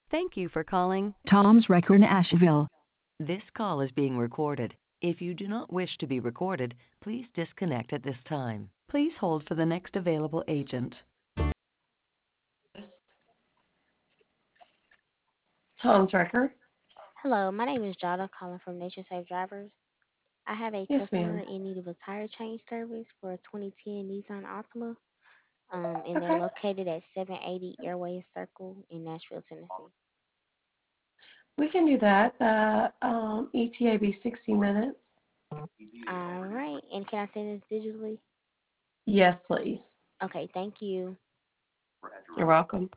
Thank you for calling. Tom's Record in Asheville. This call is being recorded. If you do not wish to be recorded, please disconnect at this time. Please hold for the next available agent. Tom's record. Hello, my name is Jada calling from Nature Safe Drivers. I have a Yes, customer ma'am. in need of a tire change service for a 2010 Nissan Altima, and they're Okay. located at 780 Airways Circle in Nashville, Tennessee. We can do that. The ETA be 60 minutes. All right, and can I send this digitally? Yes, please. Okay, thank you. You're welcome.